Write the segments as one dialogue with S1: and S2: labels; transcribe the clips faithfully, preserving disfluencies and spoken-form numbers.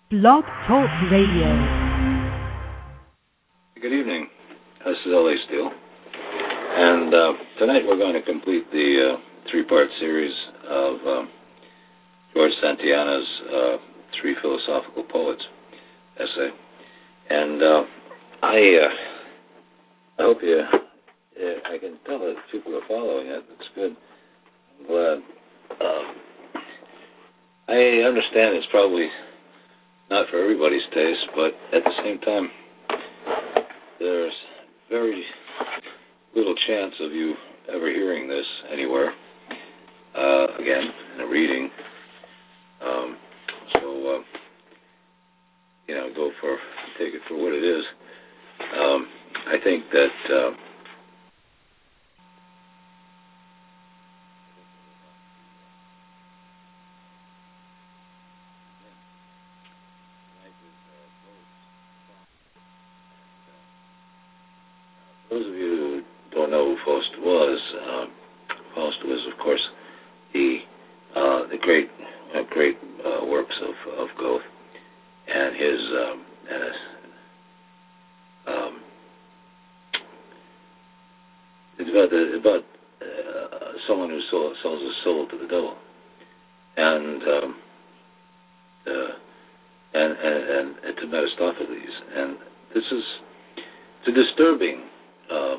S1: Blog Talk Radio.
S2: Good evening. This is L A Steele. And uh, tonight we're going to complete the uh, three-part series of uh, George Santayana's uh, Three Philosophical Poets essay. And uh, I uh, I hope you, uh, I can tell that people are following it. It's good. I'm glad. Um, I understand it's probably not for everybody's taste, but at the same time, there's very little chance of you ever hearing this anywhere, uh, again, in a reading. Um, so, uh, you know, go for, take it for what it is. Um, I think that uh, those of you who don't know who Faust was, uh, Faust was, of course, the uh, the great uh, great uh, works of, of Goethe, and his um, and his, um, it's about the, about uh, someone who sold, sells his soul to the devil, and um, uh, and, and and it's a Mephistopheles, and this is it's a disturbing. Uh,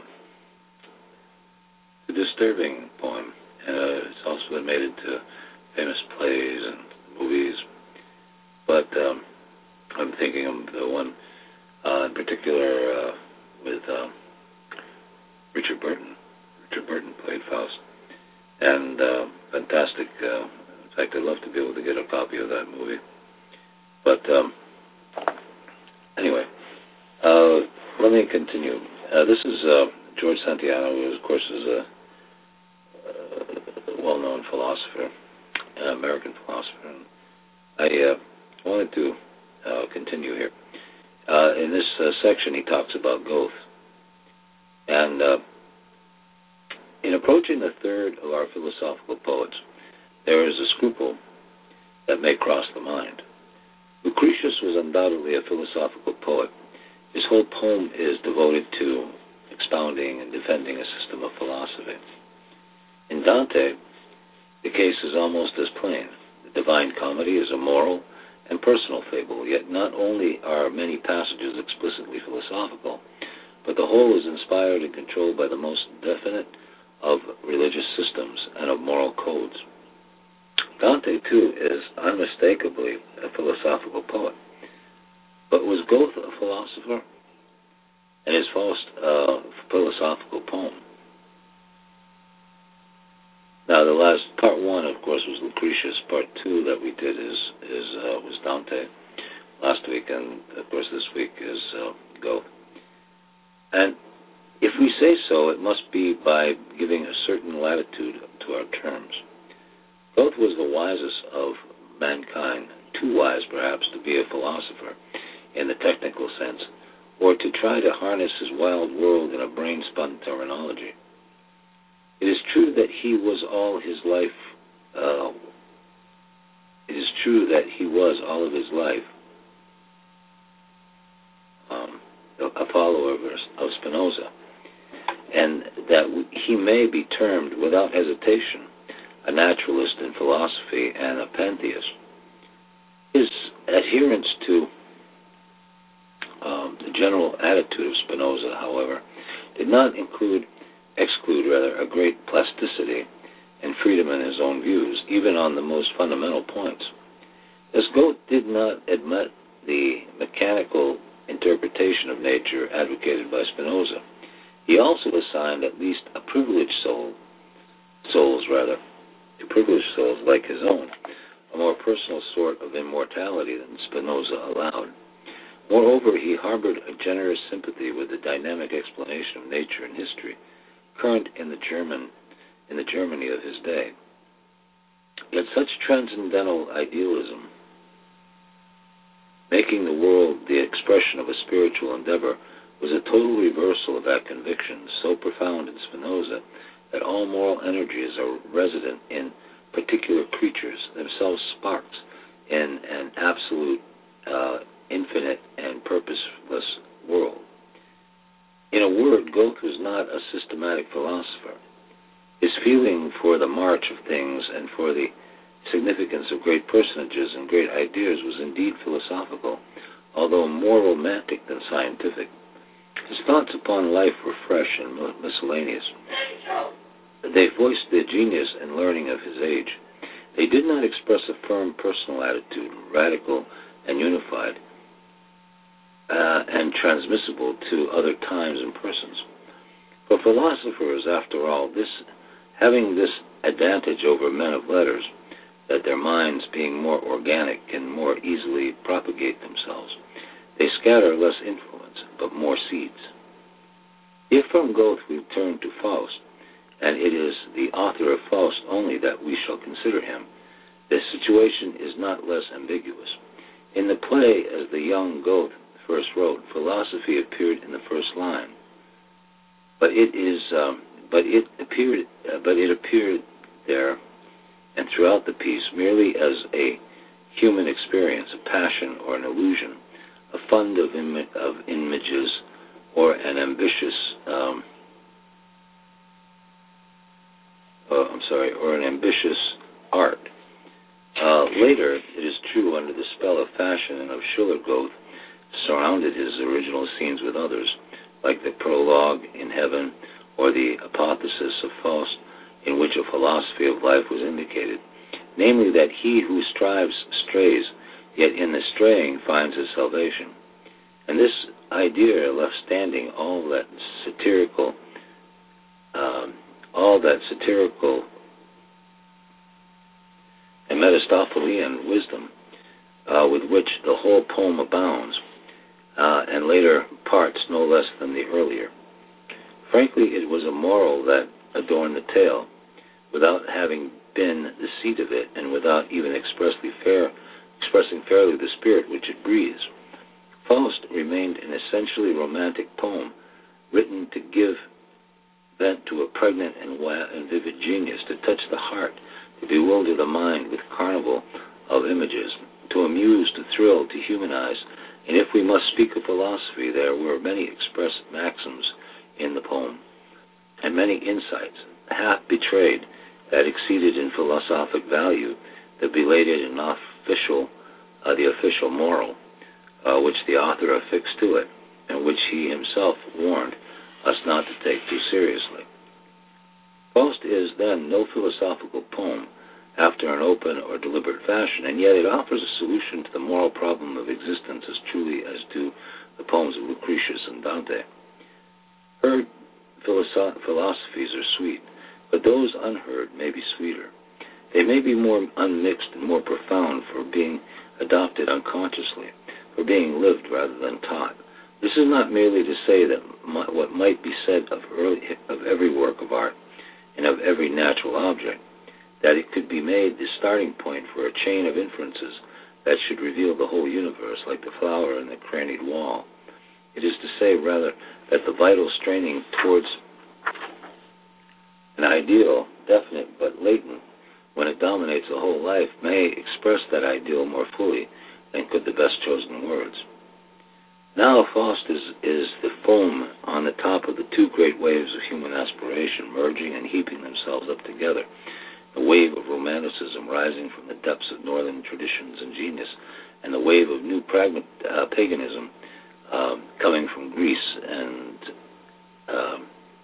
S2: a disturbing poem, and uh, it's also been made into famous plays and movies. But um, I'm thinking of the one uh, in particular uh, with uh, Richard Burton. Richard Burton played Faust, and uh, fantastic. Uh, in fact, I'd love to be able to get a copy of that movie. But um, anyway, uh, let me continue. Uh, this is uh, George Santayana, who, of course, is a uh, well-known philosopher, an American philosopher. And I uh, wanted to uh, continue here. Uh, in this uh, section, he talks about Goethe. And uh, in approaching the third of our philosophical poets, there is a scruple that may cross the mind. Lucretius was undoubtedly a philosophical poet. His whole poem is devoted to expounding and defending a system of philosophy. In Dante, the case is almost as plain. The Divine Comedy is a moral and personal fable, yet not only are many passages explicitly philosophical, but the whole is inspired and controlled by the most definite of religious systems and of moral codes. Dante, too, is unmistakably a philosophical poet. But was Goethe a philosopher? And is Faust a philosophical poem? Now, the last part one, of course, was Lucretius. Part two that we did is is uh, was Dante last week, and of course this week is uh, Goethe. And if we say so, it must be by giving a certain latitude to our terms. Goethe was the wisest of mankind, too wise perhaps to be a philosopher in the technical sense, or to try to harness his wild world in a brain-spun terminology. It is true that he was all his life, uh, it is true that he was all of his life um, a follower of Spinoza, and that he may be termed, without hesitation, a naturalist in philosophy and a pantheist. His adherence to Um, the general attitude of Spinoza, however, did not include, exclude rather, a great plasticity and freedom in his own views, even on the most fundamental points. As Goethe did not admit the mechanical interpretation of nature advocated by Spinoza, he also assigned at least a privileged soul, souls rather, to privileged souls like his own, a more personal sort of immortality than Spinoza allowed. Moreover, he harbored a generous sympathy with the dynamic explanation of nature and history, current in the German, in the Germany of his day. Yet such transcendental idealism, making the world the expression of a spiritual endeavor, was a total reversal of that conviction, so profound in Spinoza that all moral energies are resident in particular creatures, themselves sparks in an absolute uh, not a systematic philosopher. His feeling for the march of things and for the significance of great personages and great ideas was indeed philosophical, although more romantic than scientific. His thoughts upon life were fresh and miscellaneous. They voiced the genius and learning of his age. They did not express a firm personal attitude, radical and unified, uh, and transmissible to other times and persons. For philosophers, after all, this having this advantage over men of letters, that their minds, being more organic, can more easily propagate themselves, they scatter less influence, but more seeds. If from Goethe we turn to Faust, and it is the author of Faust only that we shall consider him, the situation is not less ambiguous. In the play, as the young Goethe first wrote, philosophy appeared in the first line, but it is, um, but it appeared, uh, but it appeared there and throughout the piece merely as a human experience, a passion or an illusion, a fund of, Im- of images, or an ambitious, um, uh, I'm sorry, or an ambitious art. Uh, later, it is true, under the spell of fashion and of Schiller, Goethe surrounded his original scenes with others, like the prologue in Heaven or the apotheosis of Faust, in which a philosophy of life was indicated, namely that he who strives strays, yet in the straying finds his salvation. And this idea left standing all that satirical, um, all that satirical and Mephistophelian wisdom uh, with which the whole poem abounds, uh, and later parts no less than the earlier. Frankly, it was a moral that adorned the tale, without having been the seat of it, and without even expressly fair, expressing fairly the spirit which it breathes. Faust remained an essentially romantic poem, written to give vent to a pregnant and, wild and vivid genius, to touch the heart, to bewilder the mind with carnival of images, to amuse, to thrill, to humanize. And if we must speak of philosophy, there were many expressed maxims in the poem, and many insights, half betrayed, that exceeded in philosophic value the belated and official, uh, the official moral, uh, which the author affixed to it, and which he himself warned us not to take too seriously. Faust is, then, no philosophical poem after an open or deliberate fashion, and yet it offers a solution to the moral problem of existence as truly as do the poems of Lucretius and Dante. Heard philosoph- philosophies are sweet, but those unheard may be sweeter. They may be more unmixed and more profound for being adopted unconsciously, for being lived rather than taught. This is not merely to say that my, what might be said of, early, of every work of art and of every natural object, that it could be made the starting point for a chain of inferences that should reveal the whole universe, like the flower in the crannied wall. It is to say, rather, that the vital straining towards an ideal, definite but latent, when it dominates the whole life, may express that ideal more fully than could the best chosen words. Now Faust is, is the foam on the top of the two great waves of human aspiration, merging and heaping themselves up together. The wave of romanticism rising from the depths of northern traditions and genius, and the wave of new pragma- uh, paganism um, coming from Greece and um,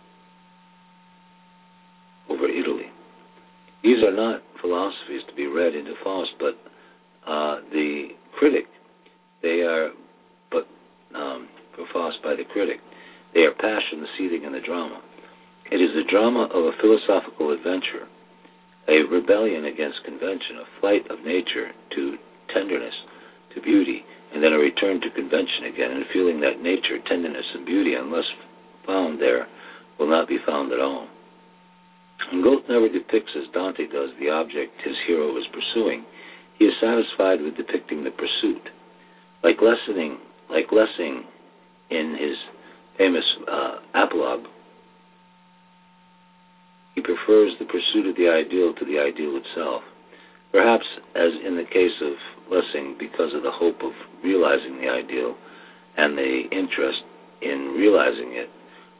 S2: over Italy. These are not philosophies to be read into Faust, but uh, the critic, they are, but um, for Faust by the critic, they are passion, the seething, and the drama. It is the drama of a philosophical adventure, a rebellion against convention, a flight of nature to tenderness, to beauty, and then a return to convention again, and feeling that nature, tenderness, and beauty, unless found there, will not be found at all. And Goethe never depicts as Dante does the object his hero is pursuing. He is satisfied with depicting the pursuit. Like Lessing, like Lessing in his famous uh, apologue, he prefers the pursuit of the ideal to the ideal itself. Perhaps, as in the case of Lessing, because of the hope of realizing the ideal and the interest in realizing it,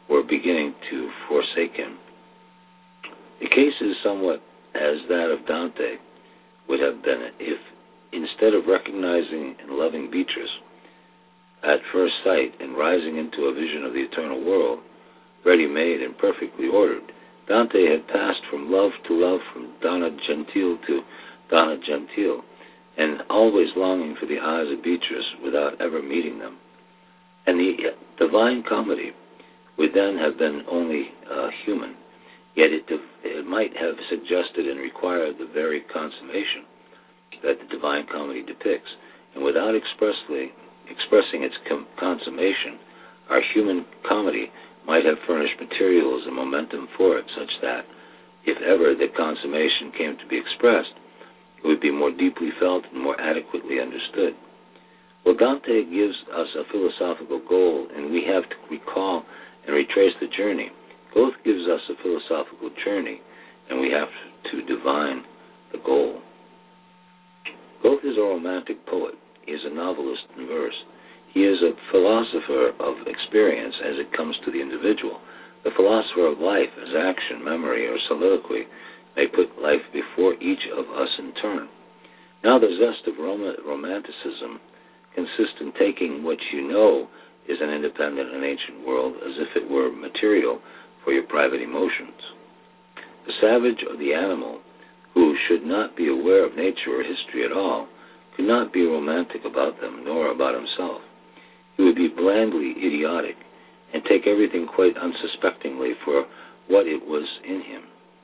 S2: were beginning to forsake him. The case is somewhat as that of Dante would have been if, instead of recognizing and loving Beatrice at first sight and rising into a vision of the eternal world, ready-made and perfectly ordered, Dante had passed from love to love, from donna gentile to donna gentile, and always longing for the eyes of Beatrice without ever meeting them. And the Divine Comedy would then have been only uh, human, yet it, it might have suggested and required the very consummation that the Divine Comedy depicts, and without expressly expressing its com- consummation, our human comedy might have furnished materials and momentum for it, such that, if ever the consummation came to be expressed, it would be more deeply felt and more adequately understood. Well, Dante gives us a philosophical goal, and we have to recall and retrace the journey. Goethe gives us a philosophical journey, and we have to divine the goal. Goethe is a romantic poet. He is a novelist in verse. He is a philosopher of experience as it comes to the individual. The philosopher of life as action, memory, or soliloquy may put life before each of us in turn. Now the zest of rom- romanticism consists in taking what you know is an independent and ancient world as if it were material for your private emotions. The savage or the animal, who should not be aware of nature or history at all, could not be romantic about them, nor about himself. He would be blandly idiotic and take everything quite unsuspectingly for what it was in him.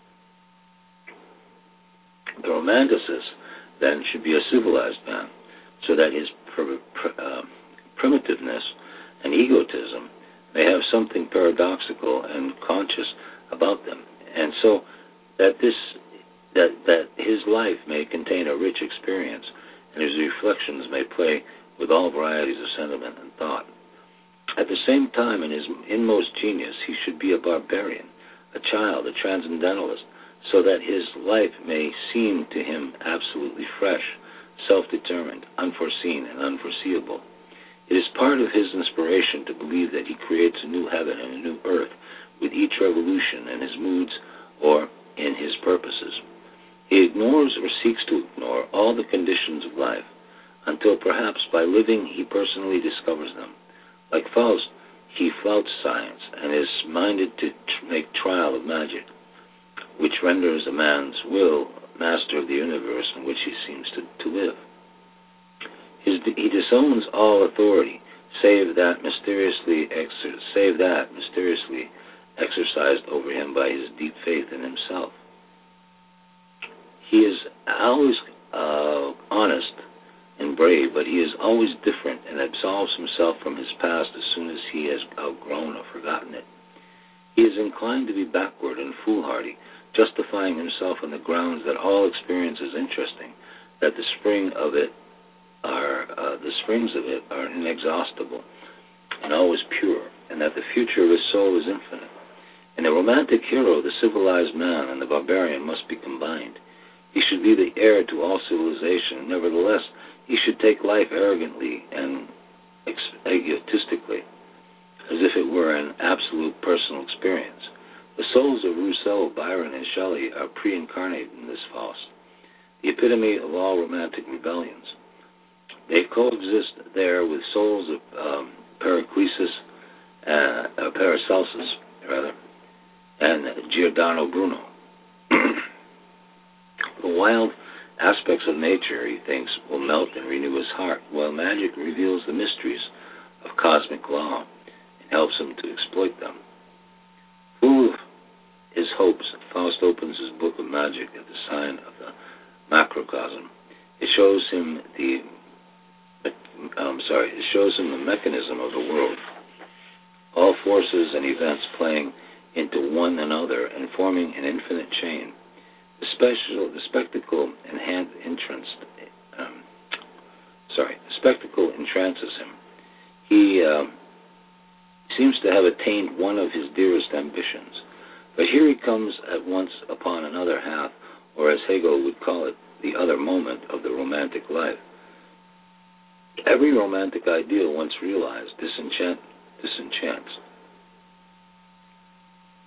S2: The romanticist, then, should be a civilized man, so that his pr- pr- uh, primitiveness and egotism may have something paradoxical and conscious about them, and so that this that that his life may contain a rich experience, and his reflections may play with all varieties of sentiment and thought. At the same time, in his inmost genius, he should be a barbarian, a child, a transcendentalist, so that his life may seem to him absolutely fresh, self-determined, unforeseen, and unforeseeable. It is part of his inspiration to believe that he creates a new heaven and a new earth with each revolution in his moods or in his purposes. He ignores or seeks to ignore all the conditions of life until perhaps by living he personally discovers them. Like Faust, he flouts science and is minded to make trial of magic, which renders a man's will master of the universe in which he seems to, to live. His, he disowns all authority, save that mysteriously exer, save that mysteriously exercised over him by his deep faith in himself. He is always uh, honest and brave, but he is always different and absolves himself from his past as soon as he has outgrown or forgotten it. He is inclined to be backward and foolhardy, justifying himself on the grounds that all experience is interesting, that the spring of it are uh, the springs of it are inexhaustible and always pure, and that the future of his soul is infinite. In the romantic hero, the civilized man and the barbarian must be combined. He should be the heir to all civilization. Nevertheless, he should take life arrogantly and egotistically, as if it were an absolute personal experience. The souls of Rousseau, Byron, and Shelley are pre-incarnate in this Faust, the epitome of all romantic rebellions. They coexist there with souls of um, Paracelsus, uh, uh, Paracelsus, rather, and Giordano Bruno. The wild aspects of nature, he thinks, will melt and renew his heart, while magic reveals the mysteries of cosmic law and helps him to exploit them. Full of his hopes, Faust opens his book of magic at the sign of the macrocosm. It shows him the I'm sorry, it shows him the mechanism of the world, all forces and events playing into one another and forming an infinite chain. The special, the spectacle enhance, entranced, um, sorry, the spectacle entrances him. He uh, seems to have attained one of his dearest ambitions, but here he comes at once upon another half, or as Hegel would call it, the other moment of the romantic life. Every romantic ideal, once realized, disenchant, disenchants.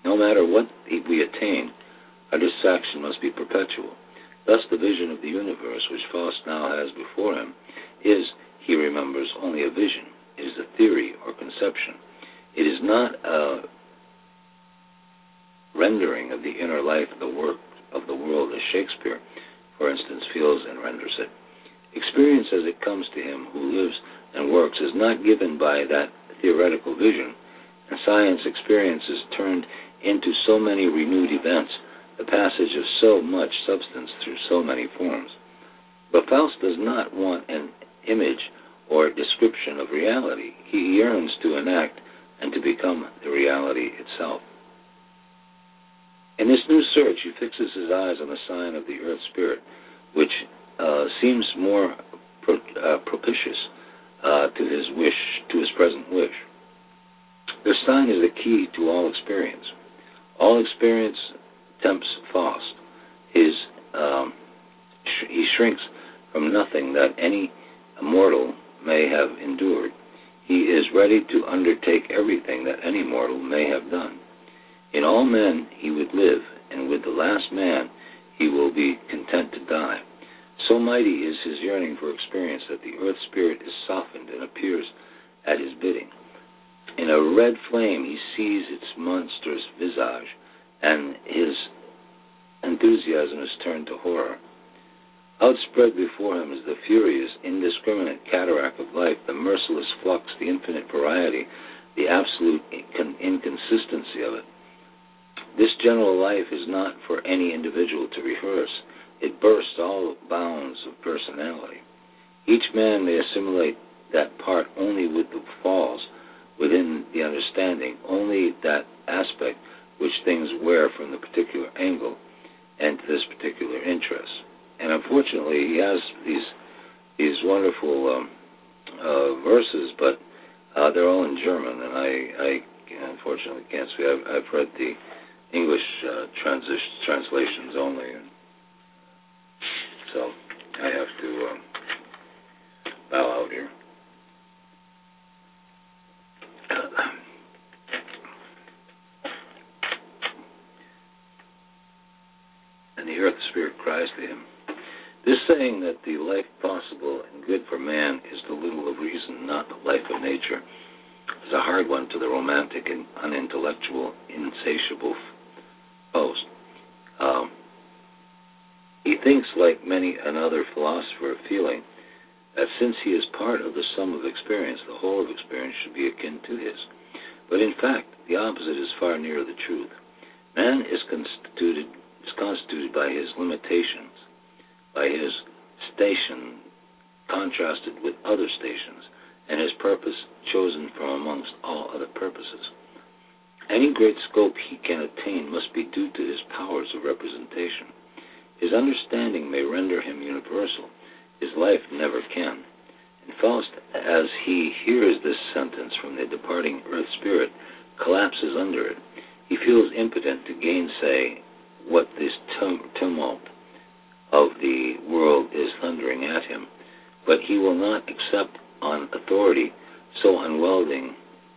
S2: No matter what we attain, our distraction must be perpetual. Thus, the vision of the universe which Faust now has before him is, he remembers, only a vision. It is a theory or conception. It is not a rendering of the inner life of the work of the world as Shakespeare, for instance, feels and renders it. Experience as it comes to him who lives and works is not given by that theoretical vision, and science experience is turned into so many renewed events, the passage of so much substance through so many forms. But Faust does not want an image or description of reality. He yearns to enact and to become the reality itself. In this new search, he fixes his eyes on the sign of the earth spirit, which uh, seems more pro- uh, propitious uh, to his wish, to his present wish. This sign is the key to all experience. All experience tempts Faust. His um, sh- he shrinks from nothing that any mortal may have endured. He is ready to undertake everything that any mortal may have done. In all men he would live, and with the last man he will be content to die. So mighty is his yearning for experience that the earth spirit is softened and appears at his bidding. In a red flame he sees its monstrous visage, and his enthusiasm is turned to horror. Outspread before him is the furious, indiscriminate cataract of life, the merciless flux, the infinite variety, the absolute incon- inconsistency of it. This general life is not for any individual to rehearse. It bursts all bounds of personality. Each man may assimilate that part only with the falls within the understanding, only that aspect which things wear from the particular angle and to this particular interest. And unfortunately, he has these these wonderful um, uh, verses, but uh, they're all in German, and I, I unfortunately can't speak. I've, I've read the English uh, transition, translations only, and so I have to um, bow out here. And the earth spirit cries to him. This saying that the life possible and good for man is the little of reason, not the life of nature, is a hard one to the romantic and unintellectual, insatiable Faust. Um, he thinks, like many another philosopher of feeling, that since he is part of the sum of experience, the whole of experience should be akin to his. But in fact, the opposite is far nearer the truth. Man is constituted is constituted by his limitations, by his station contrasted with other stations, and his purpose chosen from amongst all other purposes. Any great scope he can attain must be due to his powers of representation. His understanding may render him universal. His life never can. And Faust, as he hears this sentence from the departing earth spirit, collapses under it. He feels impotent to gainsay what this tum- tumult of the world is thundering at him, but he will not accept on authority so unwelding,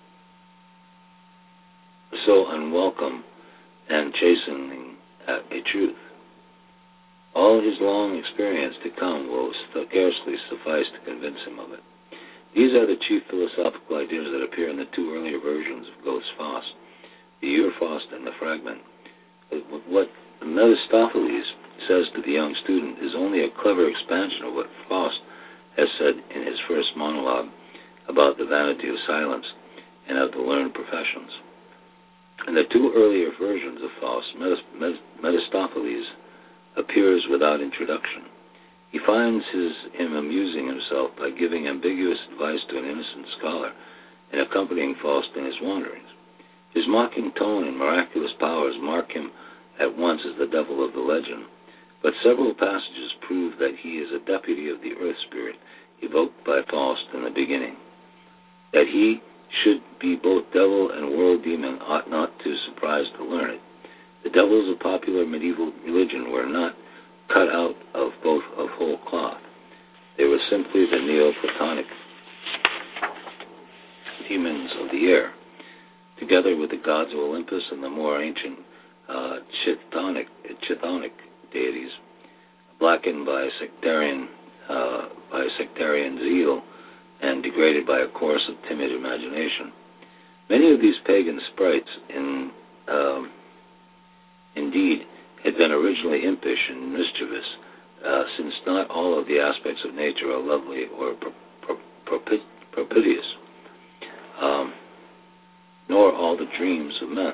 S2: so unwelcome and chastening a truth. All his long experience to come will scarcely suffice to convince him of it. These are the chief philosophical ideas that appear in the two earlier versions of Goethe's Faust, the Urfaust and the Fragment. What Mephistopheles says to the young student is only a clever expansion of what Faust has said in his first monologue about the vanity of silence and of the learned professions. In the two earlier versions of Faust, Mephistopheles appears without introduction. He finds his, him amusing himself by giving ambiguous advice to an innocent scholar and accompanying Faust in his wanderings. His mocking tone and miraculous powers mark him at once as the devil of the legend, but several passages prove that he is a deputy of the earth spirit evoked by Faust in the beginning. That he should be both devil and world demon ought not to surprise the learned. The devils of popular medieval religion were not cut out of both of whole cloth. They were simply the Neoplatonic demons of the air, together with with the gods of Olympus and the more ancient uh, chthonic, chthonic deities, blackened by sectarian uh, by sectarian zeal and degraded by a course of timid imagination. Many of these pagan sprites, in um, indeed, had been originally impish and mischievous, uh, since not all of the aspects of nature are lovely or pro- pro- propi- propitious, um, nor all the dreams of men.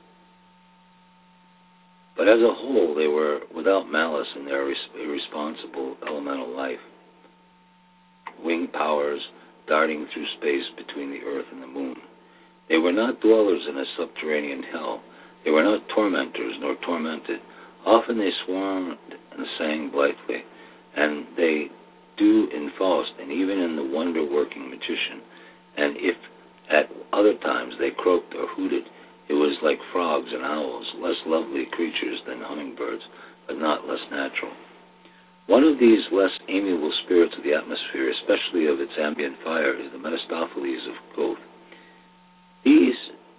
S2: But as a whole, they were without malice in their irresponsible elemental life, winged powers darting through space between the earth and the moon. They were not dwellers in a subterranean hell. They were not tormentors nor tormented. Often they swarmed and sang blithely, and they do in Faust and even in the wonder-working magician. And if at other times they croaked or hooted, it was like frogs and owls, less lovely creatures than hummingbirds, but not less natural. One of these less amiable spirits of the atmosphere, especially of its ambient fire, is the Mephistopheles of Goethe. These,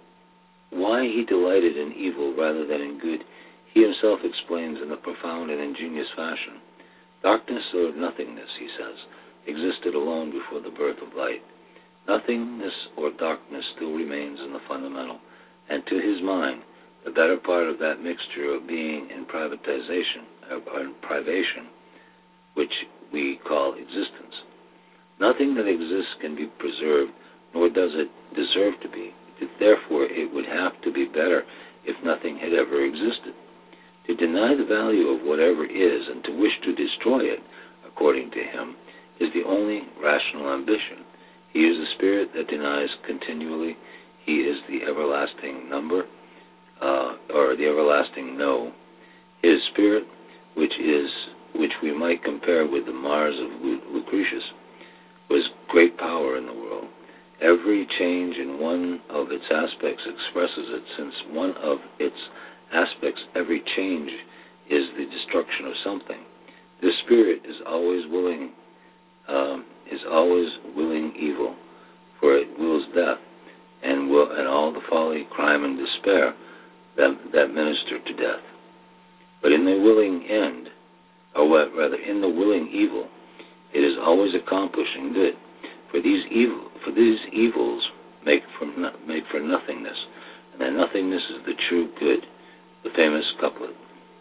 S2: why he delighted in evil rather than in good, he himself explains in a profound and ingenious fashion. Darkness or nothingness, he says, existed alone before the birth of light. Nothingness or darkness still remains in the fundamental, and to his mind, the better part of that mixture of being and privatization, or privation, which we call existence. Nothing that exists can be preserved, nor does it deserve to be. Therefore, it would have to be better if nothing had ever existed. To deny the value of whatever is and to wish to destroy it, according to him, is the only rational ambition. He is a spirit that denies continually. He is the everlasting number, uh, or the everlasting no. His spirit, which is which we might compare with the Mars of Lucretius, was great power in the world. Every change in one of its aspects expresses it, since one of its aspects, every change, is the destruction of something. This spirit is always willing, um, is always willing evil, for it wills death, and will and all the folly, crime, and despair that, that minister to death. But in the willing end, or what, rather, in the willing evil, it is always accomplishing good. For these evil, for these evils make for no, make for nothingness, and that nothingness is the true good. The famous couplet.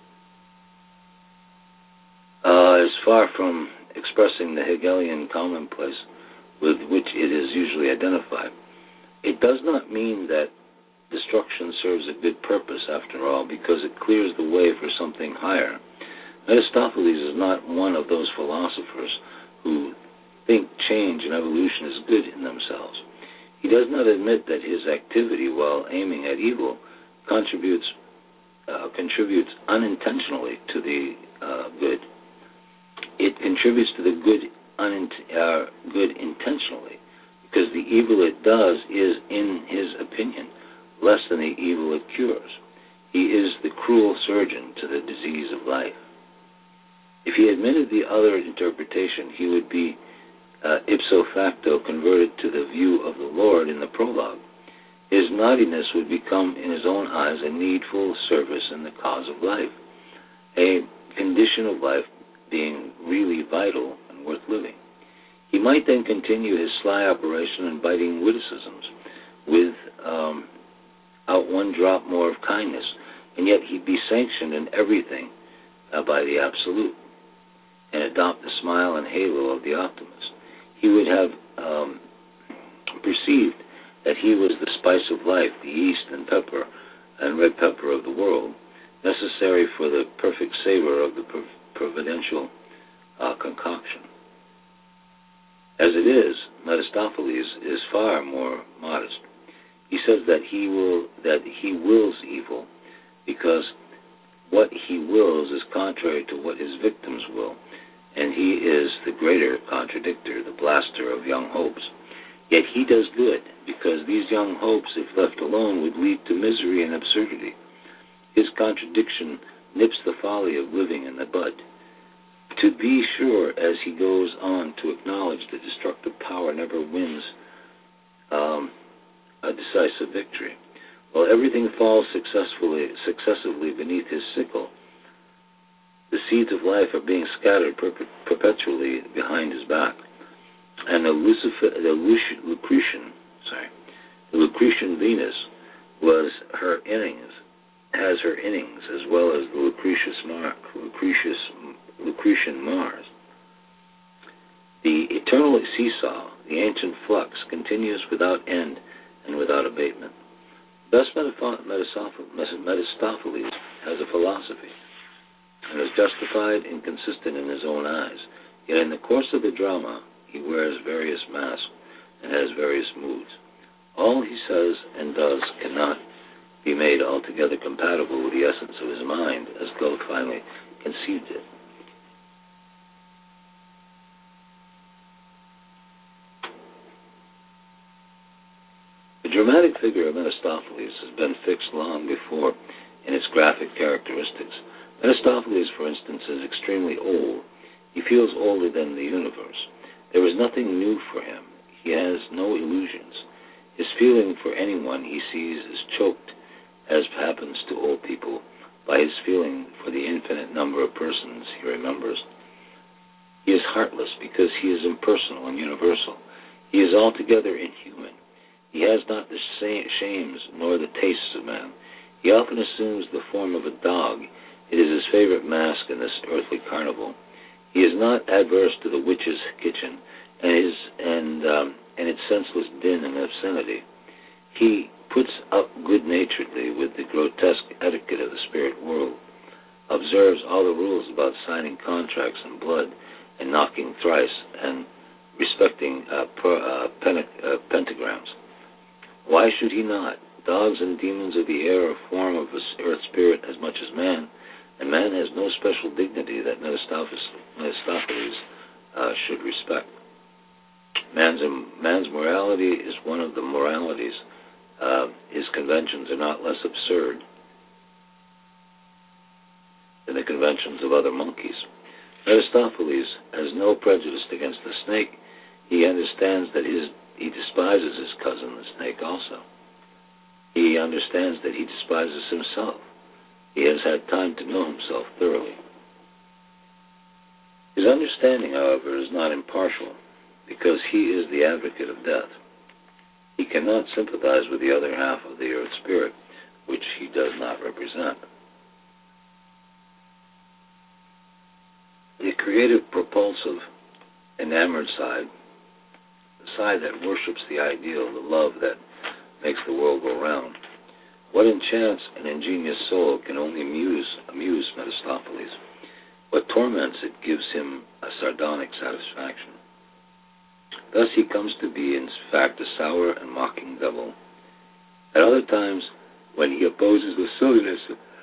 S2: Uh, is far from expressing the Hegelian commonplace with which it is usually identified. It does not mean that destruction serves a good purpose, after all, because it clears the way for something higher. Mephistopheles is not one of those philosophers who think change and evolution is good in themselves. He does not admit that his activity, while aiming at evil, contributes uh, contributes unintentionally to the uh, good. It contributes to the good, unint- uh, good intentionally, because the evil it does is, in his opinion, less than the evil it cures. He is the cruel surgeon to the disease of life. If he admitted the other interpretation, he would be uh, ipso facto converted to the view of the Lord in the prologue. His naughtiness would become, in his own eyes, a needful service in the cause of life, a condition of life being really vital and worth living. He might then continue his sly operation and biting witticisms with um, out one drop more of kindness, and yet he'd be sanctioned in everything uh, by the Absolute, and adopt the smile and halo of the optimist. He would have um, perceived that he was the spice of life, the yeast and pepper and red pepper of the world, necessary for the perfect savor of the providential uh, concoction. As it is, Mephistopheles is far more modest. He says that he will that he wills evil because what he wills is contrary to what his victims will, and he is the greater contradictor, the blaster of young hopes. Yet he does good, because these young hopes, if left alone, would lead to misery and absurdity. His contradiction nips the folly of living in the bud. To be sure, as he goes on to acknowledge the destructive power never wins um, a decisive victory. while everything falls successfully, successively beneath his sickle, the seeds of life are being scattered per- perpetually behind his back. And the, Lucifer, the Luc- Lucretian, sorry, the Lucretian Venus was her innings, has her innings, as well as the Lucretius Mar- Lucretius, Lucretian Mars. The eternal seesaw, the ancient flux, continues without end and without abatement. Thus, Mephistopheles has a philosophy, and is justified and consistent in his own eyes. Yet in the course of the drama, he wears various masks and has various moods. All he says and does cannot be made altogether compatible with the essence of his mind, as Goethe finally conceived it. The dramatic figure of Mephistopheles has been fixed long before in its graphic characteristics. Mephistopheles, for instance, is extremely old. He feels older than the universe. There is nothing new for him. He has no illusions. His feeling for anyone he sees is choked, as happens to old people, by his feeling for the infinite number of persons he remembers. He is heartless because he is impersonal and universal. He is altogether inhuman. He has not the shames nor the tastes of man. He often assumes the form of a dog. It is his favorite mask in this earthly carnival. He is not adverse to the witch's kitchen and his and um, and its senseless din and obscenity. He puts up good-naturedly with the grotesque etiquette of the spirit world, observes all the rules about signing contracts in blood and knocking thrice, and respecting uh, per, uh, pen, uh, pentagrams. Why should he not? Dogs and demons of the air are a form of the earth spirit as much as man, and man has no special dignity that Mephistopheles, Mephistopheles uh, should respect. Man's, man's morality is one of the moralities. Uh, his conventions are not less absurd than the conventions of other monkeys. Mephistopheles has no prejudice against the snake. He understands that his, he despises his cousin, the snake, also. He understands that he despises himself. He has had time to know himself thoroughly. His understanding, however, is not impartial, because he is the advocate of death. He cannot sympathize with the other half of the earth spirit, which he does not represent. The creative, propulsive, enamored side, the side that worships the ideal, the love that makes the world go round, what enchants an ingenious soul can only amuse, amuse Mephistopheles. What torments it gives him a sardonic satisfaction. Thus he comes to be, in fact, a sour and mocking devil. At other times, when he opposes the silliness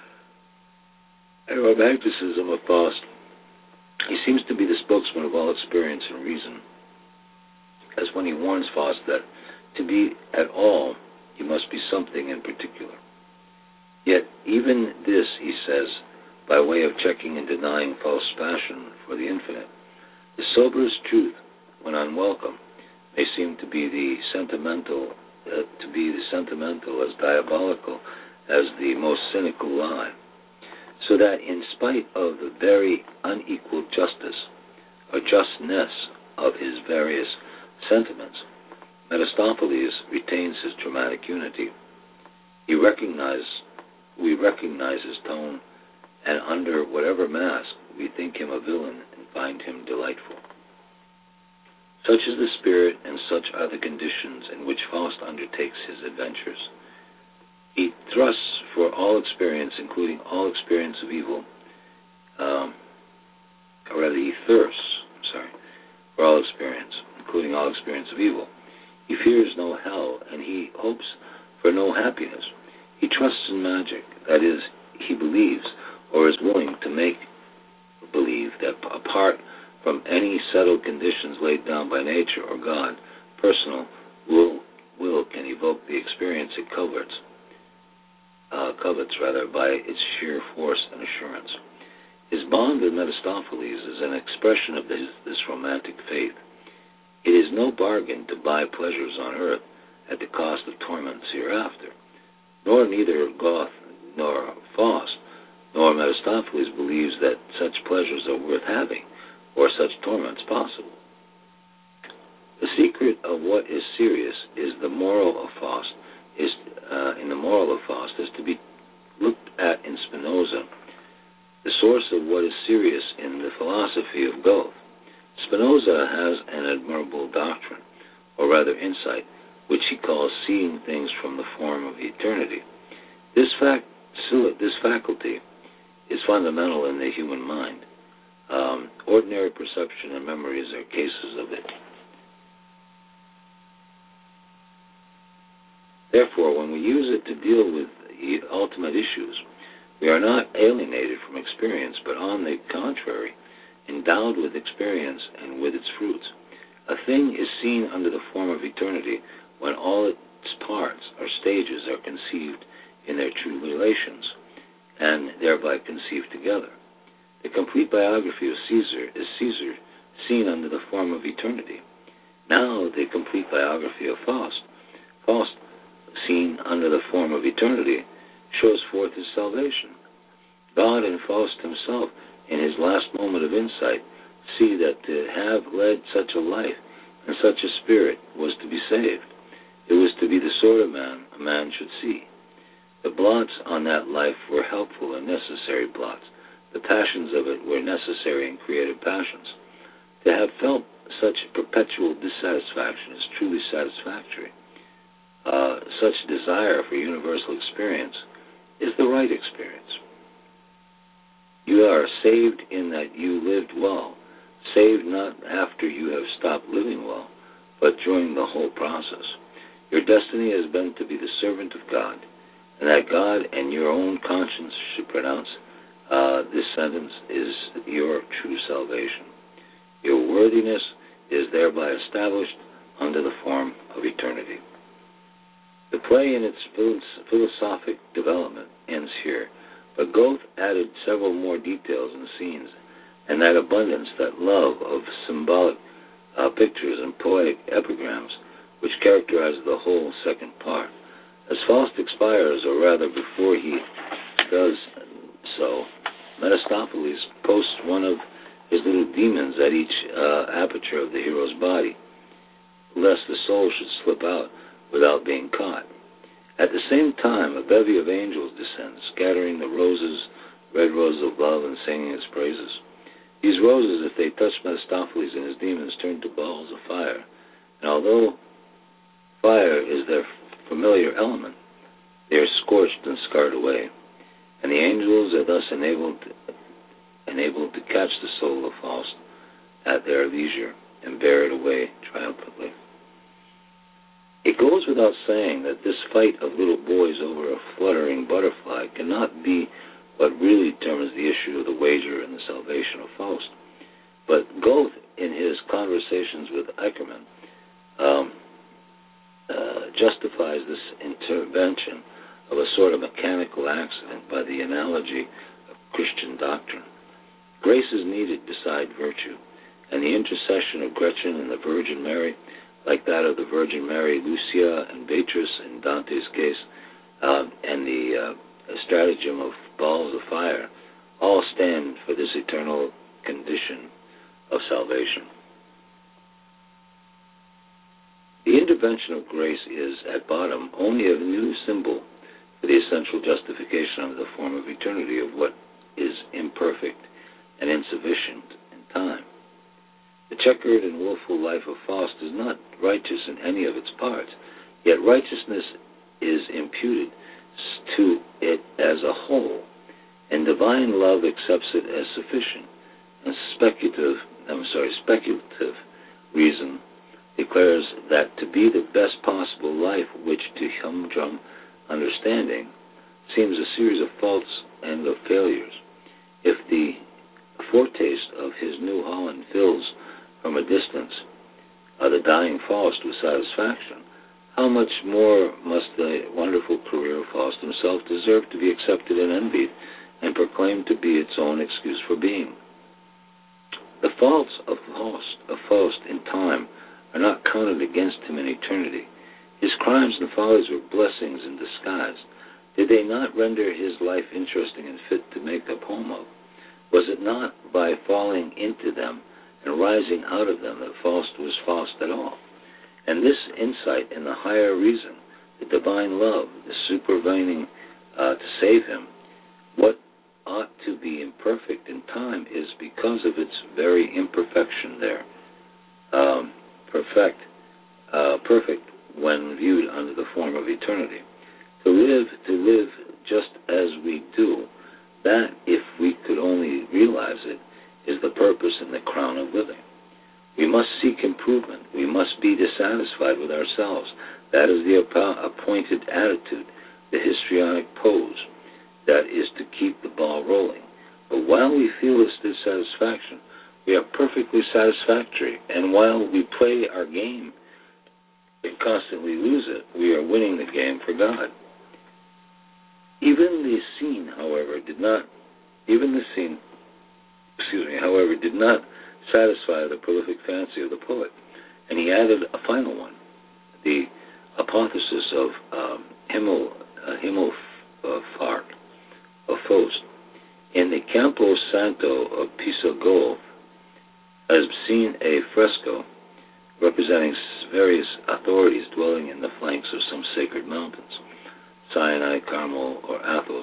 S2: and romanticism of Faust, he seems to be the spokesman of all experience and reason, as when he warns Faust that to be at all, he must be something in particular. Yet even this, he says, by way of checking and denying false passion for the infinite. The soberest truth, when unwelcome, may seem to be the sentimental, uh, to be the sentimental as diabolical as the most cynical lie. So that in spite of the very unequal justice or justness of his various sentiments, Mephistopheles retains his dramatic unity. He recognize, we recognize his tone, and under whatever mask we think him a villain and find him delightful. Such is the spirit, and such are the conditions in which Faust undertakes his adventures. He thrusts for all experience, including all experience of evil, um, or rather he thirsts, I'm sorry, for all experience, including all experience of evil. He fears no hell, and he hopes for no happiness. He trusts in magic, that is, he believes, or is willing to make believe, that apart from any settled conditions laid down by nature or God, personal will, will can evoke the experience it covets, uh, covets rather, by its sheer force and assurance. His bond with Mephistopheles is an expression of this, this romantic faith. It is no bargain to buy pleasures on earth at the cost of torments hereafter. Nor neither Goethe nor Faust nor Mephistopheles believes that such pleasures are worth having or such torments possible. The secret of what is serious is the moral of Faust is uh, in the moral of Faust is to be looked at in Spinoza, the source of what is serious in the philosophy of Goethe. Spinoza has an admirable doctrine, or rather insight, which he calls seeing things from the form of eternity. This fact, this faculty is fundamental in the human mind. Um, ordinary perception and memories are cases of it. Therefore, when we use it to deal with ultimate issues, we are not alienated from experience, but on the contrary, endowed with experience and with its fruits. A thing is seen under the form of eternity when all its parts or stages are conceived in their true relations, and thereby conceived together. The complete biography of Caesar is Caesar seen under the form of eternity. Now the complete biography of Faust, Faust seen under the form of eternity, shows forth his salvation. God and Faust himself, in his last moment of insight, see that to have led such a life and such a spirit was to be saved. It was to be the sort of man a man should see. The blots on that life were helpful and necessary blots. The passions of it were necessary and creative passions. To have felt such perpetual dissatisfaction is truly satisfactory. Uh, such desire for universal experience is the right experience. You are saved in that you lived well, saved not after you have stopped living well, but during the whole process. Your destiny has been to be the servant of God, and that God and your own conscience should pronounce uh, this sentence is your true salvation. Your worthiness is thereby established under the form of eternity. The play in its philosophic development ends here, but Goethe added several more details and scenes, and that abundance, that love of symbolic uh, pictures and poetic epigrams, which characterize the whole second part. As Faust expires, or rather before he does so, Mephistopheles posts one of his little demons at each uh, aperture of the hero's body, lest the soul should slip out without being caught. At the same time, a bevy of angels descends, scattering the roses, red roses of love, and singing its praises. These roses, if they touch Mephistopheles and his demons, turn to balls of fire. And although fire is their familiar element, they are scorched and scarred away. And the angels are thus enabled, enabled to catch the soul of Faust at their leisure and bear it away triumphantly. It goes without saying that this fight of little boys over a fluttering butterfly cannot be what really determines the issue of the wager and the salvation of Faust. But Goethe, in his conversations with Eckermann, um, uh, justifies this intervention of a sort of mechanical accident by the analogy of Christian doctrine. Grace is needed beside virtue, and the intercession of Gretchen and the Virgin Mary, like that of the Virgin Mary, Lucia, and Beatrice in Dante's case, uh, and the uh, stratagem of balls of fire, all stand for this eternal condition of salvation. The intervention of grace is, at bottom, only a new symbol for the essential justification of the form of eternity of what is imperfect and insufficient in time. The checkered and willful life of Faust is not righteous in any of its parts, yet righteousness is imputed to it as a whole, and divine love accepts it as sufficient, and speculative, I'm sorry, speculative reason declares that to be the best possible life, which to humdrum understanding seems a series of faults and of failures. If the foretaste of his New Holland fills from a distance uh, the dying Faust with satisfaction, how much more must the wonderful career of Faust himself deserve to be accepted and envied and proclaimed to be its own excuse for being? The faults of Faust, of Faust in time are not counted against him in eternity. His crimes and follies were blessings in disguise. Did they not render his life interesting and fit to make a poem of? Was it not by falling into them and rising out of them that Faust was Faust at all? And this insight in the higher reason, the divine love, the supervening uh, to save him, what ought to be imperfect in time is because of its very imperfection there. Um, perfect, uh, perfect when viewed under the form of eternity. To live, to live just as we do, that, if we could only realize it, is the purpose and the crown of living. We must seek improvement. We must be dissatisfied with ourselves. That is the appointed attitude, the histrionic pose, that is to keep the ball rolling. But while we feel this dissatisfaction, we are perfectly satisfactory. And while we play our game and constantly lose it, we are winning the game for God. Even the scene, however, did not, even the scene, excuse me, however, did not satisfy the prolific fancy of the poet, and he added a final one, the apotheosis of um, Himmel, uh, Himmelfahrt of Faust. In the Campo Santo of Pisagol, has seen a fresco representing various authorities dwelling in the flanks of some sacred mountains, Sinai, Carmel, or Athos,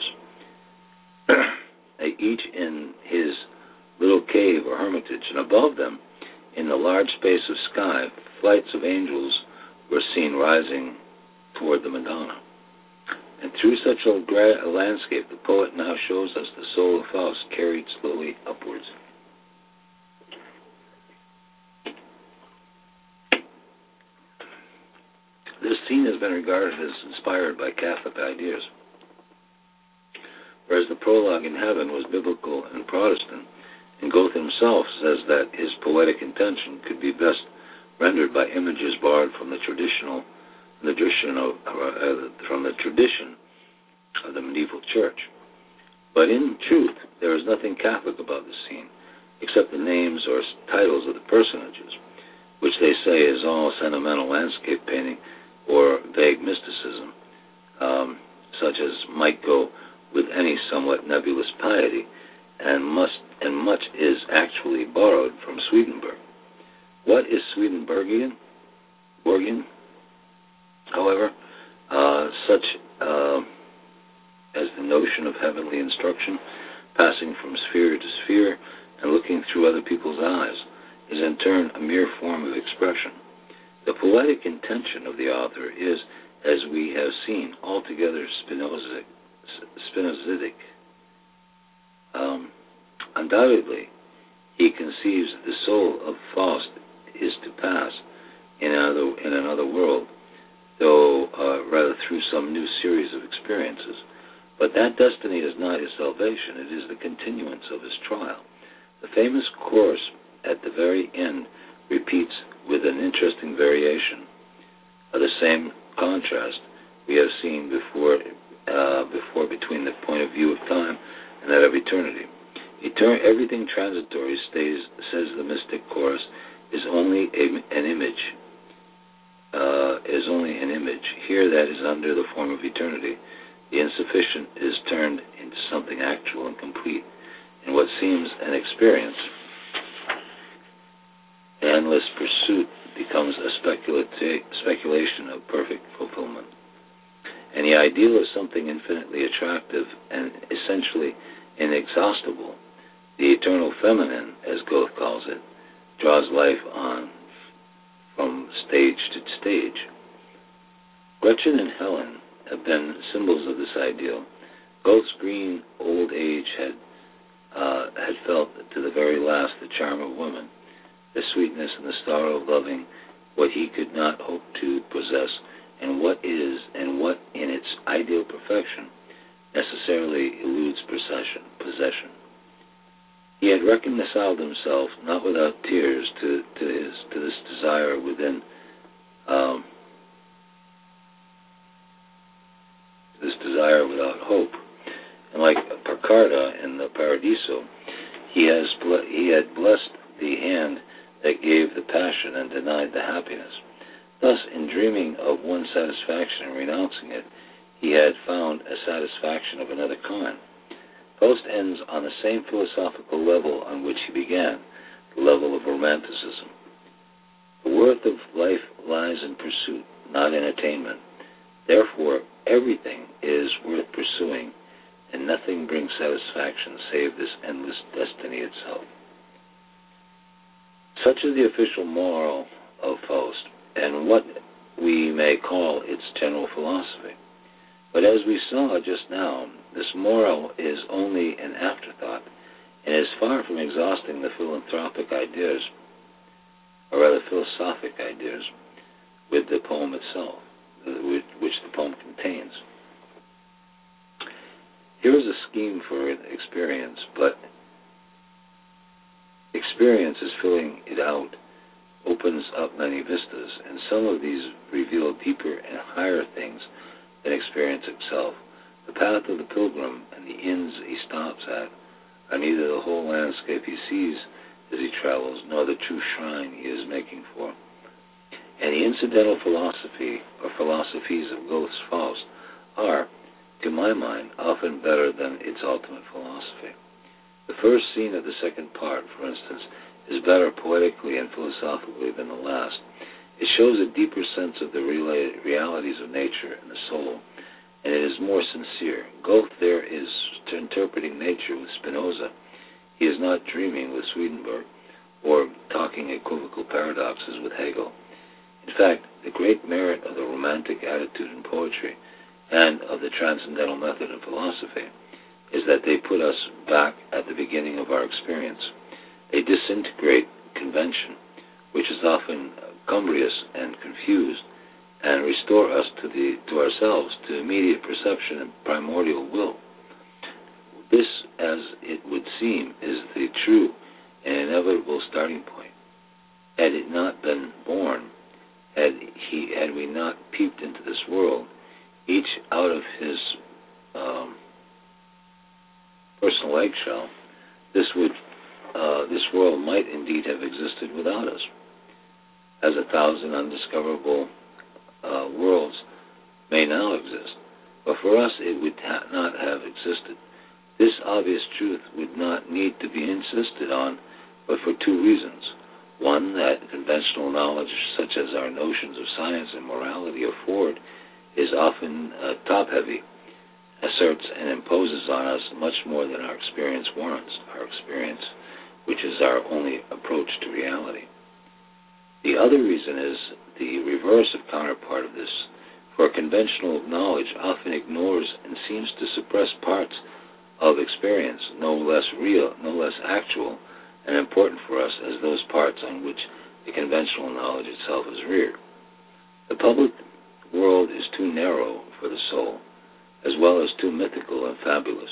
S2: each in his little cave or hermitage, and above them, in the large space of sky, flights of angels were seen rising toward the Madonna. And through such a, gra- a landscape, the poet now shows us the soul of Faust carried slowly upwards. This scene has been regarded as inspired by Catholic ideas, whereas the prologue in Heaven was biblical and Protestant, and Goethe himself says that his poetic intention could be best rendered by images borrowed from the traditional, the tradition of, uh, from the tradition of the medieval church. But in truth, there is nothing Catholic about this scene, except the names or titles of the personages, which they say is all sentimental landscape painting or vague mysticism, um, such as might go with any somewhat nebulous piety, and must and much is actually borrowed from Swedenborg. What is Swedenborgian? Borgian? However, uh, such uh, as the notion of heavenly instruction, passing from sphere to sphere and looking through other people's eyes, is in turn a mere form of expression. The poetic intention of the author is, as we have seen, altogether Spinozic. Spinozic. Um, undoubtedly, he conceives that the soul of Faust is to pass in another, in another world, though uh, rather through some new series of experiences. But that destiny is not his salvation, it is the continuance of his trial. The famous chorus at the very end repeats with an interesting variation of the same contrast we have seen before, uh, before between the point of view of time and that of eternity. Etern- everything transitory stays, says the mystic chorus, is only a, an image, uh, is only an image. Here that is under the form of eternity. The insufficient is turned into something actual and complete. In what seems an experience, the endless pursuit becomes a speculati- speculation of perfect fulfillment. And the ideal is something infinitely attractive and essentially inexhaustible. The eternal feminine, as Goethe calls it, draws life on from stage to stage. Gretchen and Helen have been symbols of this ideal. Goethe's green old age had uh, had felt to the very last the charm of woman, the sweetness and the sorrow of loving what he could not hope to possess, and what is, and what in its ideal perfection necessarily eludes possession. possession. He had reconciled himself, not without tears, to, to his to this desire within um, this desire without hope. And like Piccarda in the Paradiso, he has ble- he had blessed the hand that gave the passion and denied the happiness. Thus, in dreaming of one satisfaction and renouncing it, he had found a satisfaction of another kind. Faust ends on the same philosophical level on which he began, the level of romanticism. The worth of life lies in pursuit, not in attainment. Therefore, everything is worth pursuing, and nothing brings satisfaction save this endless destiny itself. Such is the official moral of Faust, and what we may call its general philosophy. But as we saw just now, this moral is only an afterthought, and is far from exhausting the philanthropic ideas, or rather philosophic ideas, with the poem itself, which the poem contains. Here is a scheme for experience, but experience is filling it out, opens up many vistas, and some of these reveal deeper and higher things than experience itself. The path of the pilgrim and the inns he stops at are neither the whole landscape he sees as he travels, nor the true shrine he is making for. And the incidental philosophy or philosophies of Goethe's Faust are, to my mind, often better than its ultimate philosophy. The first scene of the second part, for instance, is better poetically and philosophically than the last. It shows a deeper sense of the realities of nature and the soul, and it is more sincere. Goethe there is interpreting nature with Spinoza. He is not dreaming with Swedenborg or talking equivocal paradoxes with Hegel. In fact, the great merit of the romantic attitude in poetry and of the transcendental method in philosophy is that they put us back at the beginning of our experience. They disintegrate convention, which is often cumbrous and confused, and restore us to the to ourselves, to immediate perception and primordial will. This, as it would seem, is the true and inevitable starting point. Had it not been born, had he had we not peeped into this world, each out of his um, personal eggshell, this would uh, this world might indeed have existed without us, as a thousand undiscoverable uh, worlds may now exist. But for us, it would ha- not have existed. This obvious truth would not need to be insisted on, but for two reasons. One, that conventional knowledge, such as our notions of science and morality afford, is often uh, top-heavy, asserts and imposes on us much more than our experience warrants, our experience, which is our only approach to reality. The other reason is the reverse of counterpart of this, for conventional knowledge often ignores and seems to suppress parts of experience, no less real, no less actual, and important for us as those parts on which the conventional knowledge itself is reared. The public world is too narrow for the soul, as well as too mythical and fabulous.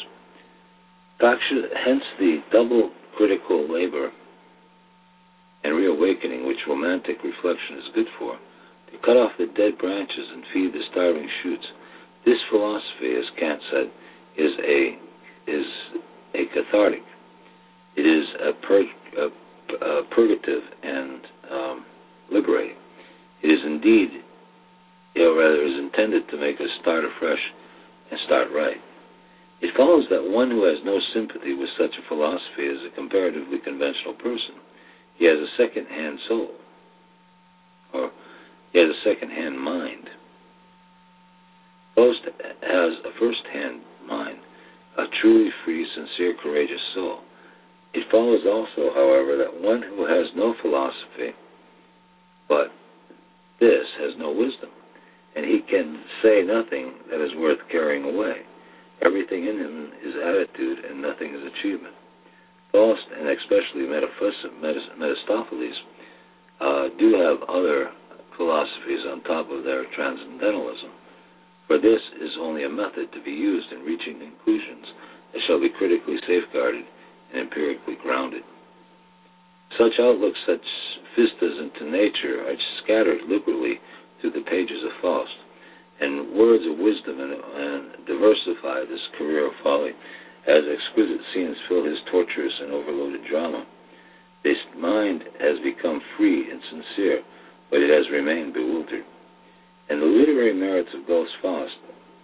S2: Hence the double critical labor and reawakening which romantic reflection is good for, to cut off the dead branches and feed the starving shoots. This philosophy, as Kant said, is a is a cathartic. It is a, pur- a, a purgative and um, liberating. It is indeed, or rather, is intended to make us start afresh and start right. It follows that one who has no sympathy with such a philosophy is a comparatively conventional person. He has a second-hand soul, or he has a second-hand mind. Faust has a first-hand mind, a truly free, sincere, courageous soul. It follows also, however, that one who has no philosophy, but this has no wisdom, and he can say nothing that is worth carrying away. Everything in him is attitude, and nothing is achievement. Faust, and especially Mephistopheles, uh, do have other philosophies on top of their transcendentalism, for this is only a method to be used in reaching conclusions that shall be critically safeguarded and empirically grounded. Such outlooks, such vistas into nature, are scattered liberally through the pages of Faust, and words of wisdom and, and diversify this career of folly, as exquisite scenes fill his torturous and overloaded drama. This mind has become free and sincere, but it has remained bewildered. And the literary merits of Goethe's Faust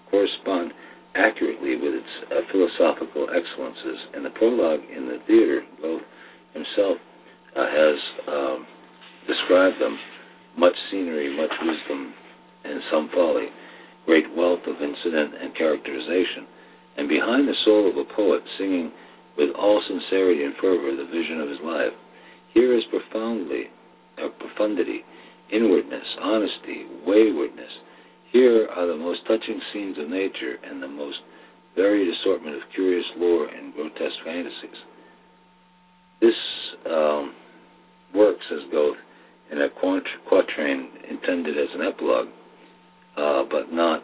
S2: correspond accurately with its uh, philosophical excellences. In the prologue in the theater, Goethe himself uh, has um, described them: much scenery, much wisdom, and some folly, great wealth of incident and characterization. And behind the soul of a poet, singing with all sincerity and fervor the vision of his life, here is profoundly, uh, profundity, inwardness, honesty, waywardness. Here are the most touching scenes of nature and the most varied assortment of curious lore and grotesque fantasies. This um, work, says Goethe, in a quatrain intended as an epilogue, uh, but not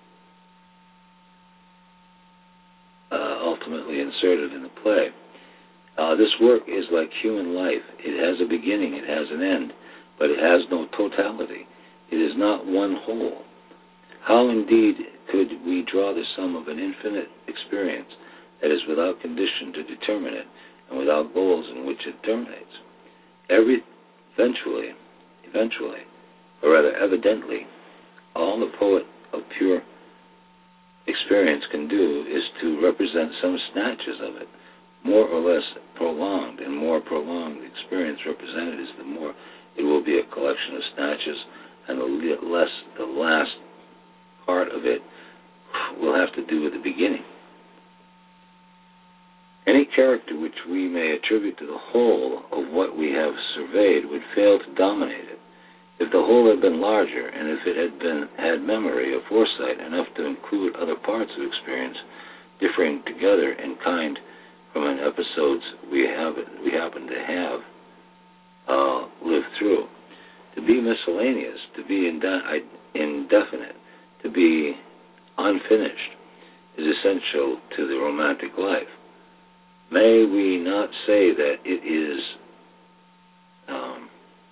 S2: uh, ultimately inserted in the play. Uh, this work is like human life. It has a beginning, it has an end, but it has no totality. It is not one whole. How indeed could we draw the sum of an infinite experience that is without condition to determine it and without goals in which it terminates? Every, eventually, eventually, or rather evidently, all the poet of pure experience can do is to represent some snatches of it, more or less prolonged, and more prolonged the experience represented is, the more it will be a collection of snatches, and the less the last part of it will have to do with the beginning. Any character which we may attribute to the whole of what we have surveyed would fail to dominate it. If the whole had been larger, and if it had been had memory or foresight enough to include other parts of experience differing together in kind from an episodes we have we happen to have uh, lived through, to be miscellaneous, to be inde- indefinite, to be unfinished, is essential to the romantic life. May we not say that it is um,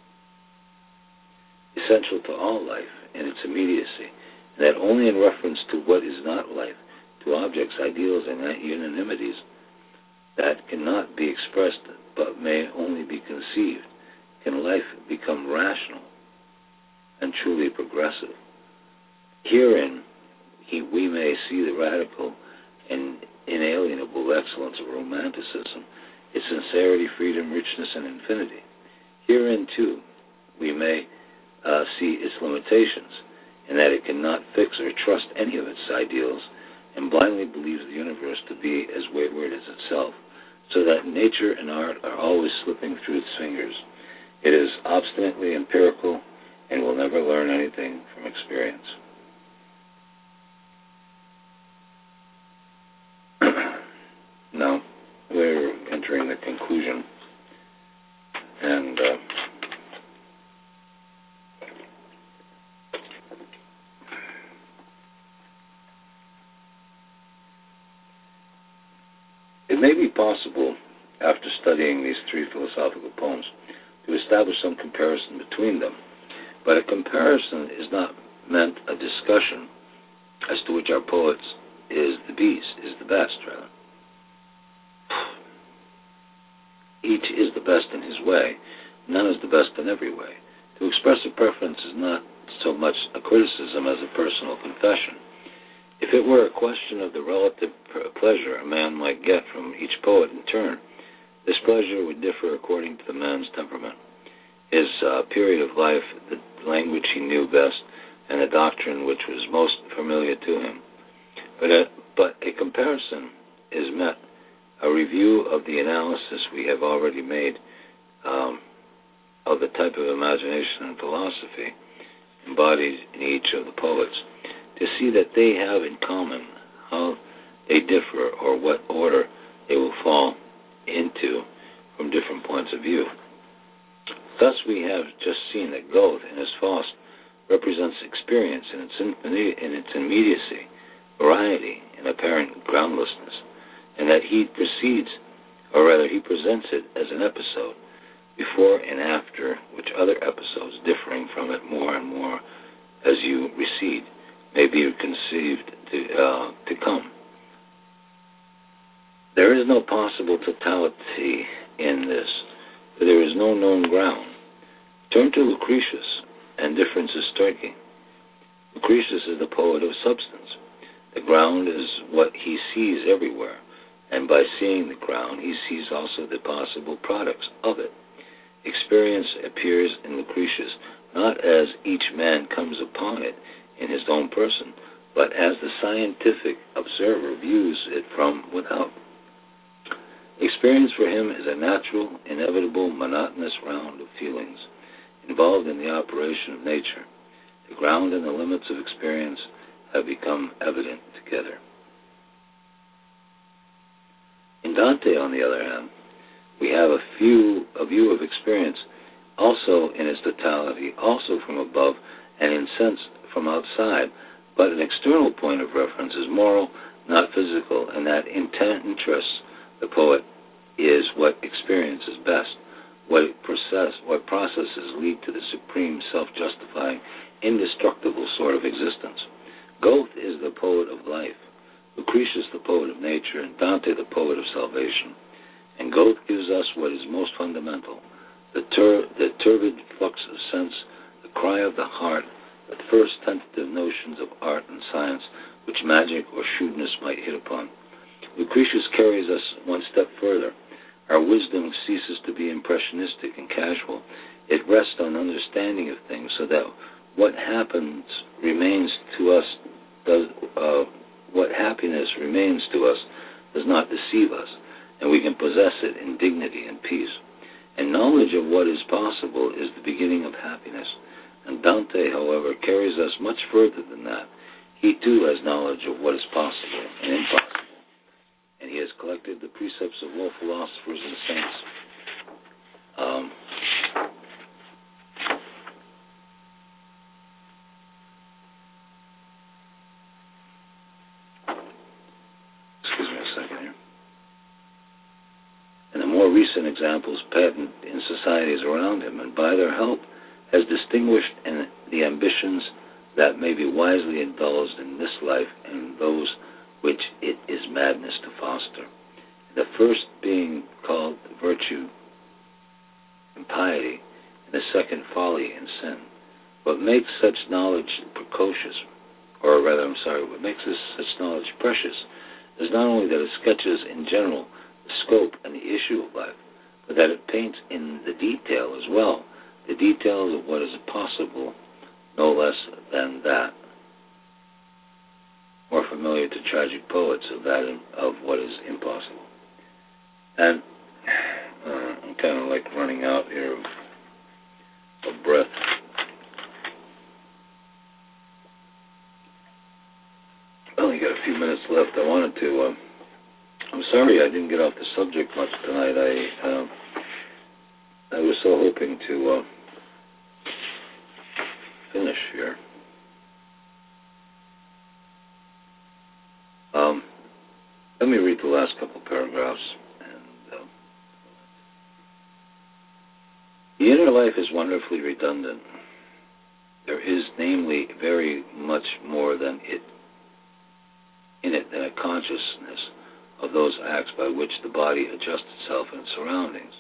S2: essential to all life in its immediacy, and that only in reference to what is not life, to objects, ideals, and unanimities that cannot be expressed but may only be conceived, can life become rational and truly progressive. Herein he, we may see the radical and inalienable excellence of romanticism, its sincerity, freedom, richness, and infinity. Herein, too, we may uh, see its limitations, in that it cannot fix or trust any of its ideals, and blindly believes the universe to be as wayward as itself, so that nature and art are always slipping through its fingers. It is obstinately empirical and will never learn anything from experience. Now, we're entering the conclusion, and uh, it may be possible, after studying these three philosophical poems, to establish some comparison between them, but a comparison is not meant a discussion as to which our poets is the best, is the best, rather. Each is the best in his way. None is the best in every way. To express a preference is not so much a criticism as a personal confession. If it were a question of the relative pleasure a man might get from each poet in turn, this pleasure would differ according to the man's temperament, his uh, period of life, the language he knew best, and the doctrine which was most familiar to him. But a, but a comparison is met, a review of the analysis we have already made um, of the type of imagination and philosophy embodied in each of the poets, to see that they have in common how they differ or what order they will fall into from different points of view. Thus we have just seen that Goethe in his Faust represents experience in its, in its immediacy, variety, and apparent groundlessness, and that he proceeds, or rather he presents it as an episode, before and after which other episodes differing from it more and more as you recede may be conceived to, uh, to come. There is no possible totality in this, for there is no known ground. Turn to Lucretius, and difference is striking. Lucretius is the poet of substance. The ground is what he sees everywhere, and by seeing the ground, he sees also the possible products of it. Experience appears in Lucretius not as each man comes upon it in his own person, but as the scientific observer views it from without. Experience for him is a natural, inevitable, monotonous round of feelings involved in the operation of nature. The ground and the limits of experience have become evident together. In Dante, on the other hand, we have a, few, a view of experience also in its totality, also from above, and in sense from outside, but an external point of reference is moral, not physical, and that intent interests the poet is what experience is best, what process, what processes lead to the supreme, self-justifying, indestructible sort of existence. Goethe is the poet of life, Lucretius the poet of nature, and Dante the poet of salvation. And Goethe gives us what is most fundamental, the, tur- the turbid flux of sense, the cry of the heart, the first tentative notions of art and science which magic or shrewdness might hit upon. Lucretius carries us one step further. Our wisdom ceases to be impressionistic and casual. It rests on understanding of things so that what happens remains to us, does, uh, what happiness remains to us does not deceive us, and we can possess it in dignity and peace. And knowledge of what is possible is the beginning of happiness. And Dante, however, carries us much further than that. He too has knowledge of what is possible and impossible, and he has collected the precepts of all philosophers and saints. Um, excuse me a second here. And the more recent examples patent in societies around him, and by their help has distinguished in the ambitions that may be wisely indulged in this life and those which it is madness to foster. The first being called virtue and piety, and the second folly and sin. What makes such knowledge precocious, or rather, I'm sorry, what makes this such knowledge precious is not only that it sketches in general the scope and the issue of life, but that it paints in the detail as well, the details of what is possible, no less than that. More familiar to tragic poets of that of what is impossible. And uh, I'm kind of like running out here of, of breath. I only got a few minutes left. I wanted to. Uh, I'm sorry I didn't get off the subject much tonight. I uh, I was so hoping to uh, finish here. Um, let me read the last couple paragraphs. And uh, the inner life is wonderfully redundant. There is, namely, very much more than it in it than a consciousness of those acts by which the body adjusts itself in its surroundings.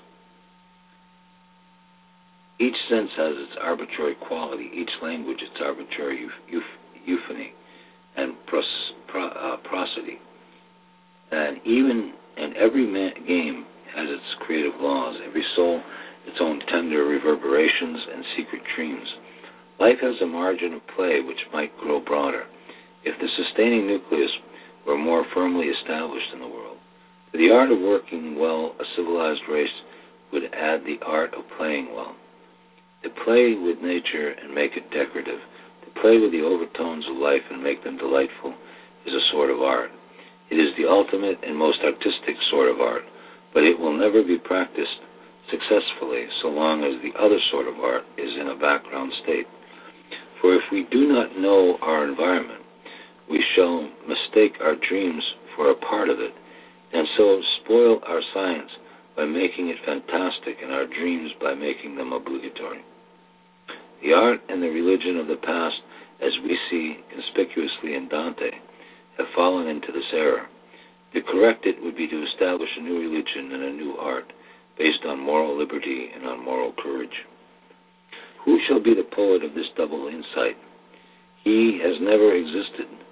S2: Each sense has its arbitrary quality, each language its arbitrary euph- euphony and pros- pro- uh, prosody. And even and every man- game has its creative laws, every soul its own tender reverberations and secret dreams. Life has a margin of play which might grow broader if the sustaining nucleus were more firmly established in the world. To the art of working well, a civilized race would add the art of playing well. To play with nature and make it decorative, to play with the overtones of life and make them delightful, is a sort of art. It is the ultimate and most artistic sort of art, but it will never be practiced successfully so long as the other sort of art is in a background state. For if we do not know our environment, we shall mistake our dreams for a part of it, and so spoil our science by making it fantastic and our dreams by making them obligatory. The art and the religion of the past, as we see conspicuously in Dante, have fallen into this error. To correct it would be to establish a new religion and a new art based on moral liberty and on moral courage. Who shall be the poet of this double insight? He has never existed,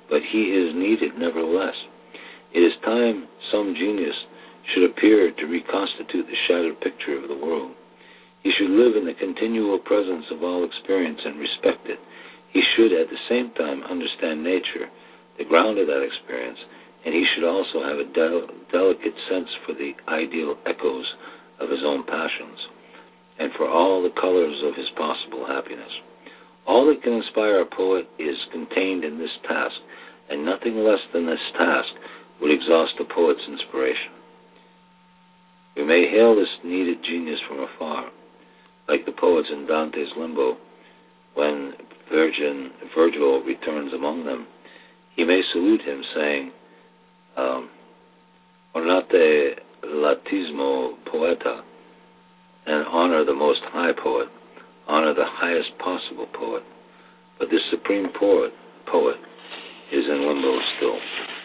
S2: but he is needed nevertheless. It is time some genius should appear to reconstitute the shattered picture of the world. He should live in the continual presence of all experience and respect it. He should at the same time understand nature, the ground of that experience, and he should also have a del- delicate sense for the ideal echoes of his own passions, and for all the colors of his possible happiness. All that can inspire a poet is contained in this task, and nothing less than this task would exhaust a poet's inspiration. We may hail this needed genius from afar, like the poets in Dante's Limbo. When Virgin, Virgil returns among them, he may salute him, saying, um, Ornate latismo poeta, and honor the most high poet, honor the highest possible poet. But this supreme poet, poet is in limbo still.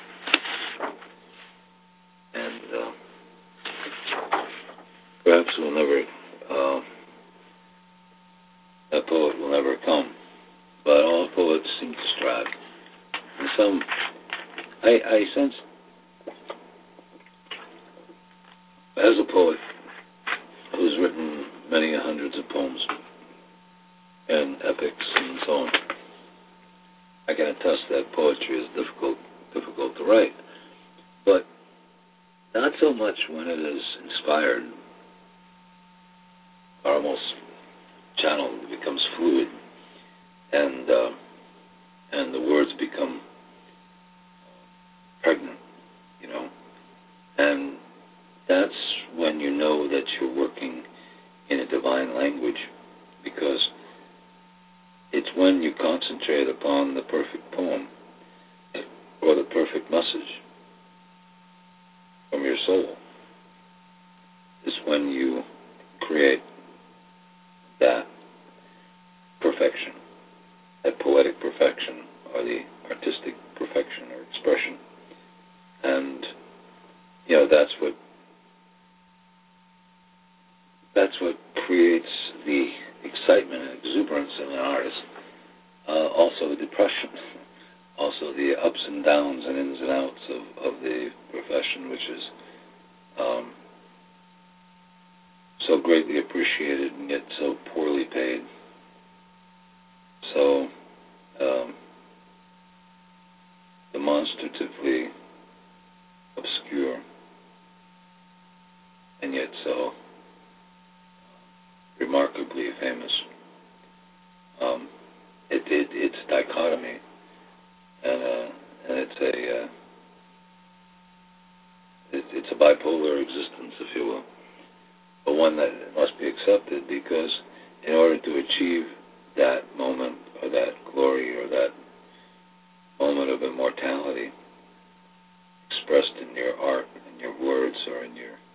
S2: And uh, perhaps will never, uh, that poet will never come. But all poets seem to strive. And some, I, I sense, as a poet who's written many hundreds of poems and epics and so on, I can attest that poetry is difficult, difficult to write. But not so much when it is inspired, or almost channeled, it becomes fluid, and uh, and the words become pregnant, you know. And that's when you know that you're working in a divine language, because it's when you concentrate upon the perfect poem or the perfect message from your soul, is when you create that perfection, that poetic perfection, or the artistic perfection or expression. And, you know, that's what that's what creates the excitement and exuberance in an artist. Uh, also depression, also the ups and downs and ins and outs of, of the profession, which is um, so greatly appreciated and yet so poorly paid. So um, demonstratively obscure, and yet so remarkably famous. Um, it, it, it's dichotomy, and, uh, and it's a uh, it, it's a bipolar existence, if you will, but one that must be accepted, because in order to achieve that moment or that glory or that moment of immortality expressed in your art, in your words, or in your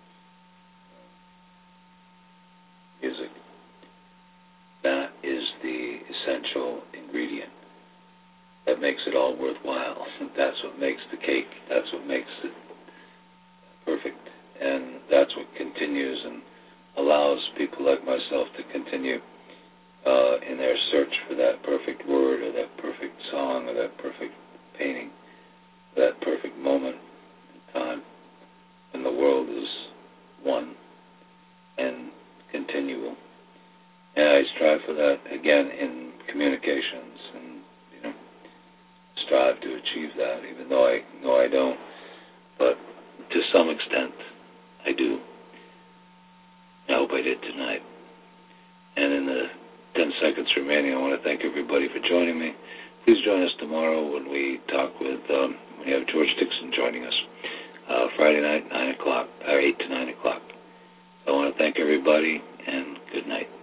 S2: music, that is the essential ingredient that makes it all worthwhile. That's what makes the cake. That's what makes it perfect. And that's what continues and allows people like myself to continue uh, in their search for that perfect word or that perfect song or that perfect painting, that perfect moment in time when the world is one and continual. And I strive for that, again, in communications, and, you know, strive to achieve that, even though I know I don't. But to some extent, I do. I hope I did tonight. And in the ten seconds remaining, I want to thank everybody for joining me. Please join us tomorrow when we talk with, um, we have George Dixon joining us, uh, Friday night, nine o'clock, or eight to nine o'clock. I want to thank everybody, and good night.